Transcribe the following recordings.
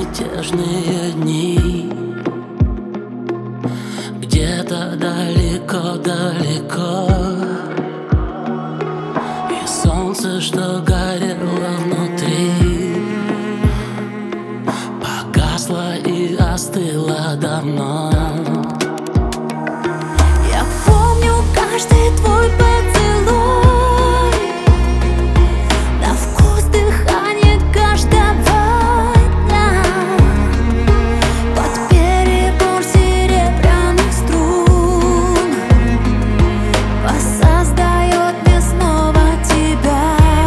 безмятежные дни. Где-то далеко-далеко, и солнце, что горело внутри, погасло и остыло давно. Я помню каждый твой поцелуй, на вкус дыхания каждого дня. Под перебор серебряных струн воссоздает мне снова тебя.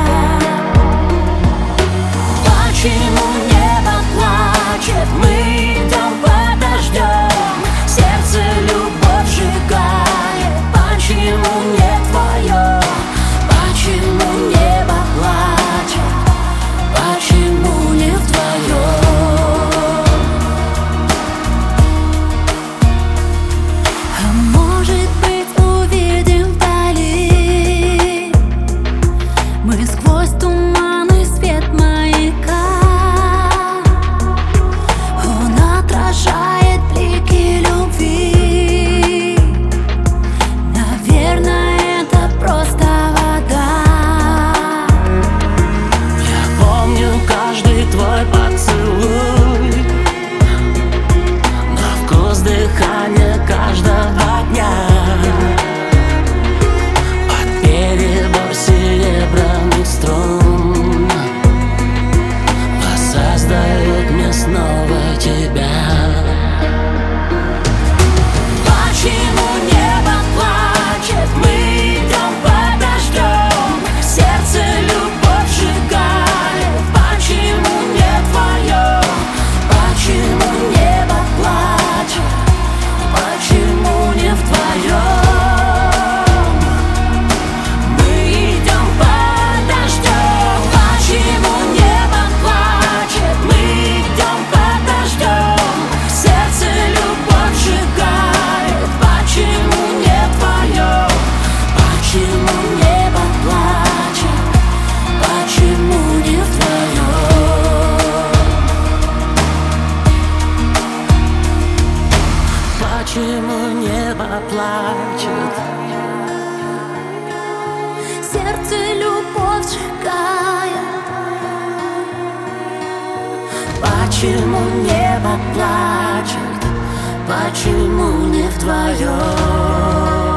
Почему небо плачет? Мы идем подождем. Сердце любовь сжигает. Почему не твое? Почему небо плачет? Почему не вдвоем? А может быть, увидим вдали мы сквозь туманный свет маяка. Он отражает блики любви. Наверное, это просто вода. Я помню каждый твой поцелуй, на вкус дыхания каждого дня. Под перебор серебряных струн воссоздает мне снова тебя. Почему небо плачет? Мы идем подождем. Сердце любовь сжигает. Почему не твое? Почему небо плачет? Почему не вдвоем? Мы идем подождем. Почему небо плачет? Мы идем подождем. Сердце любовь сжигает. Почему не твое? Почему небо плачет? Почему не вдвоем? Почему небо плачет? Сердце любовь сжигает. Почему небо плачет? Почему не вдвоем?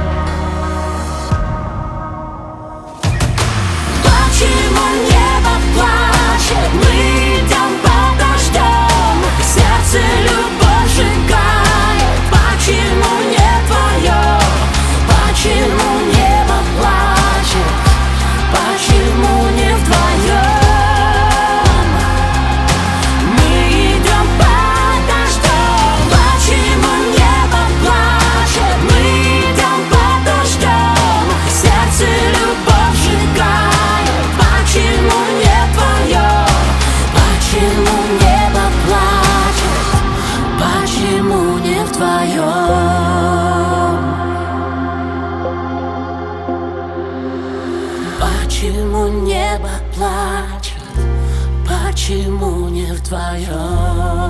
Почему небо плачет? Мы идем подождем. Сердце любовь сжигает. Почему не твое? Почему небо плачет? Почему не вдвоем? Мы идем подождем. Почему небо плачет? Мы идем подождем. Сердце любовь сжигает. Почему не твое? Почему небо плачет? Почему не вдвоем? Почему небо плачет? Почему не вдвоем?